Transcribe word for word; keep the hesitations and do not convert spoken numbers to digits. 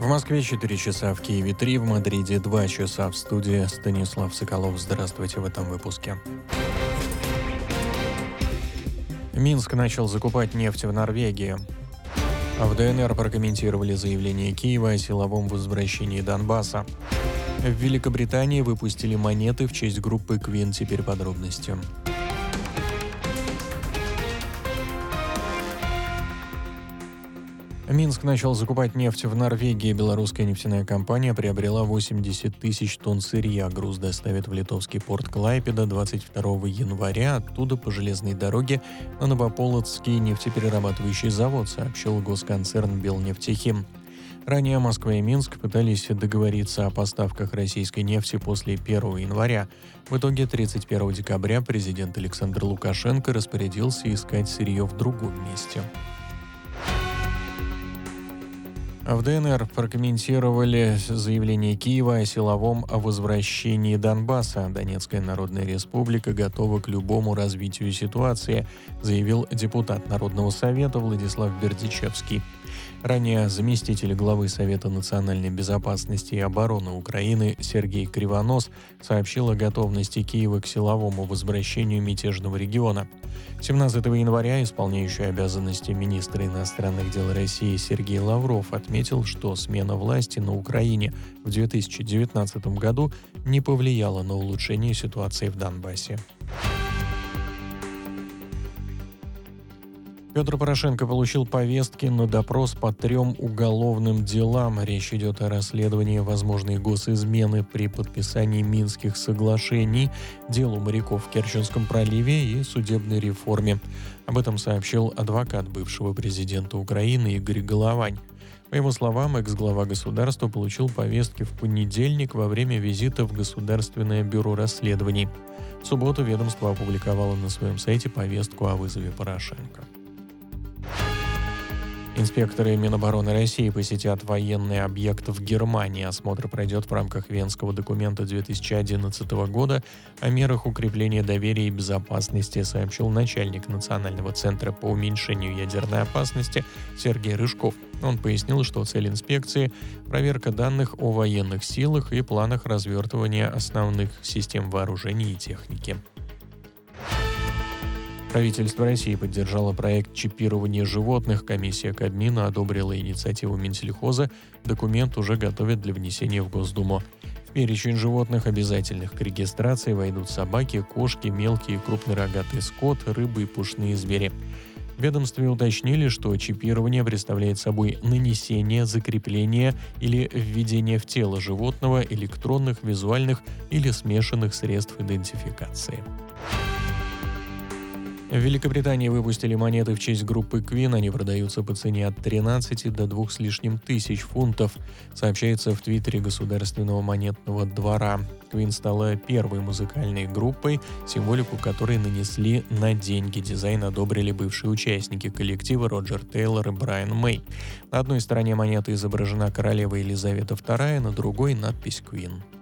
В Москве четыре часа, в Киеве три, в Мадриде два часа. В студии Станислав Соколов. Здравствуйте в этом выпуске. Минск начал закупать нефть в Норвегии. А в ДНР прокомментировали заявление Киева о силовом возвращении Донбасса. В Великобритании выпустили монеты в честь группы Queen. Теперь подробности. Минск начал закупать нефть в Норвегии. Белорусская нефтяная компания приобрела восемьдесят тысяч тонн сырья. Груз доставят в литовский порт Клайпеда двадцать второго января. Оттуда по железной дороге на Новополоцкий нефтеперерабатывающий завод, сообщил госконцерн «Белнефтехим». Ранее Москва и Минск пытались договориться о поставках российской нефти после первого января. В итоге тридцать первого декабря президент Александр Лукашенко распорядился искать сырье в другом месте. В ДНР прокомментировали заявление Киева о силовом возвращении Донбасса. Донецкая Народная Республика готова к любому развитию ситуации, заявил депутат Народного совета Владислав Бердичевский. Ранее заместитель главы Совета национальной безопасности и обороны Украины Сергей Кривонос сообщил о готовности Киева к силовому возвращению мятежного региона. семнадцатого января исполняющий обязанности министра иностранных дел России Сергей Лавров отметил, что смена власти на Украине в две тысячи девятнадцатом году не повлияла на улучшение ситуации в Донбассе. Петр Порошенко получил повестки на допрос по трем уголовным делам. Речь идет о расследовании возможной госизмены при подписании Минских соглашений, делу моряков в Керченском проливе и судебной реформе. Об этом сообщил адвокат бывшего президента Украины Игорь Головань. По его словам, экс-глава государства получил повестки в понедельник во время визита в Государственное бюро расследований. В субботу ведомство опубликовало на своем сайте повестку о вызове Порошенко. Инспекторы Минобороны России посетят военный объект в Германии. Осмотр пройдет в рамках Венского документа две тысячи одиннадцатого года о мерах укрепления доверия и безопасности, сообщил начальник Национального центра по уменьшению ядерной опасности Сергей Рыжков. Он пояснил, что цель инспекции – проверка данных о военных силах и планах развертывания основных систем вооружений и техники. Правительство России поддержало проект чипирования животных. Комиссия Кабмина одобрила инициативу Минсельхоза. Документ уже готовят для внесения в Госдуму. В перечень животных, обязательных к регистрации, войдут собаки, кошки, мелкий и крупный рогатый скот, рыбы и пушные звери. В ведомстве уточнили, что чипирование представляет собой нанесение, закрепление или введение в тело животного электронных, визуальных или смешанных средств идентификации. В Великобритании выпустили монеты в честь группы Queen. Они продаются по цене от тринадцати до двух с лишним тысяч фунтов, сообщается в твиттере Государственного монетного двора. Queen стала первой музыкальной группой, символику которой нанесли на деньги. Дизайн одобрили бывшие участники коллектива Роджер Тейлор и Брайан Мэй. На одной стороне монеты изображена королева Елизавета вторая, на другой — надпись Queen.